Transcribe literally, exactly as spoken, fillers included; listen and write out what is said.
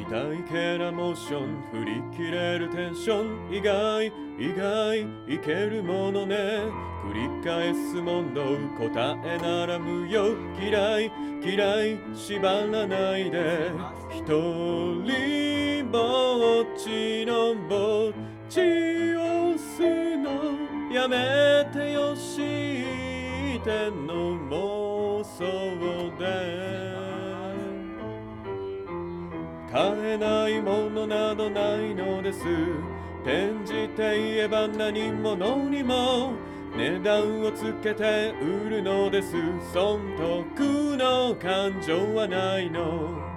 大けなモーション振り切れるテンション意外意外いけるものね繰り返す問答答えなら無用嫌い嫌い縛らないで一人ぼっちのぼっちをすのやめてよしての妄想で買えないものなどないのです転じて言えば何者にも値段をつけて売るのです損得の感情はないの